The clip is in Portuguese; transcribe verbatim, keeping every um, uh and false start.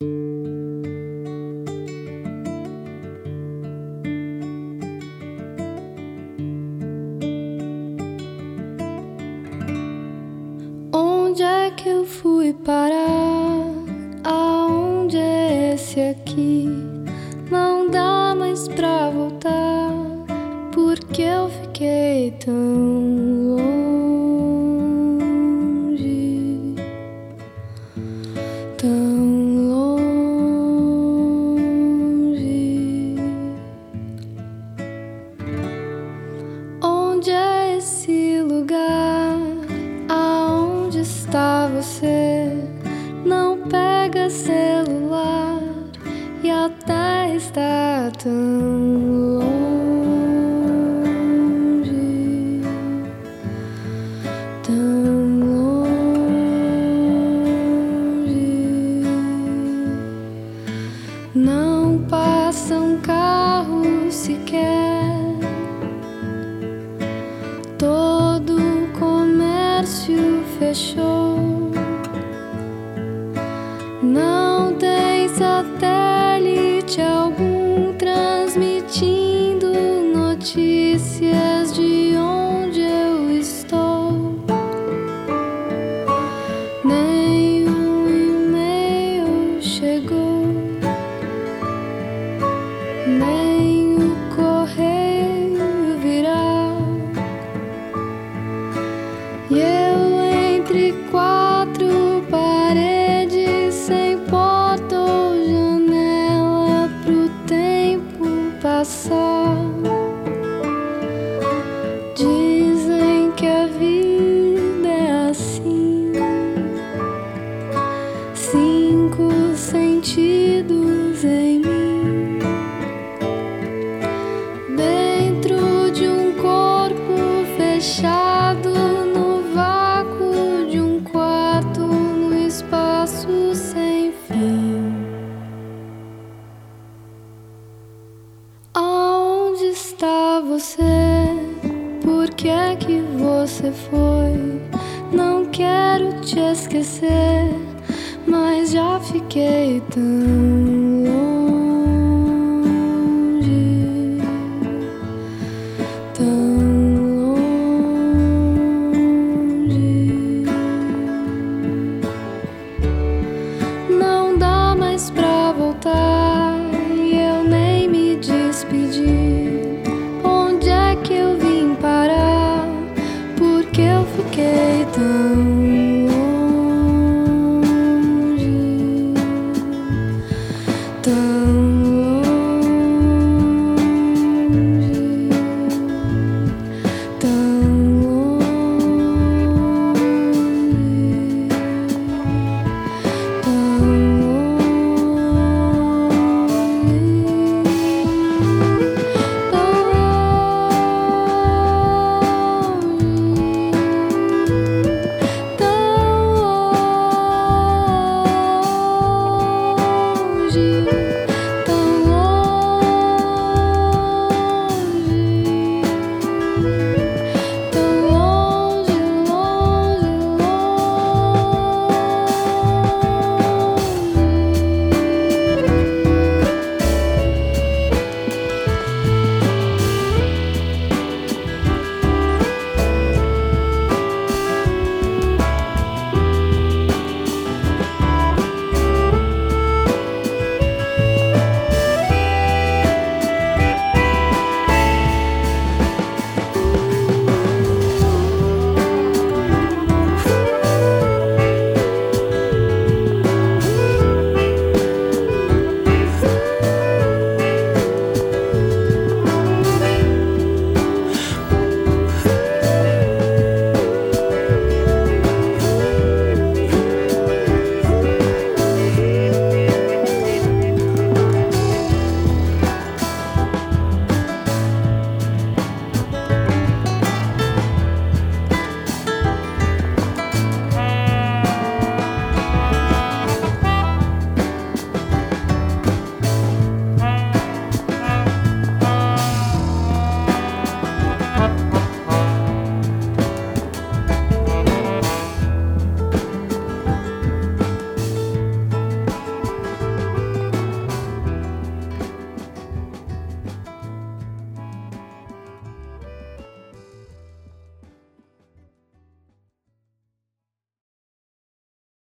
Onde é que eu fui parar? Aonde é esse aqui? Não dá mais pra voltar, porque eu fiquei tão longe, tão longe. Onde é esse lugar? Aonde está você? Não pega celular e a terra está tão longe, tão longe. Não passa um carro sequer, todo o comércio fechou. Não tem satélite algum transmitindo notícias de onde eu estou. Nenhum e-mail chegou, nem o correio virá. E eu entre quatro paredes, sem porta ou janela pro tempo passar. Dizem que a vida é assim, cinco sentidos em mim, dentro de um corpo fechado, no vácuo de um quarto, no espaço sem fim. Aonde está você? Por que é que você foi? Não quero te esquecer, mas já fiquei tão longe, tão longe. Não dá mais pra voltar e eu nem me despedi. Onde é que eu vim parar? Porque eu fiquei tão longe, tão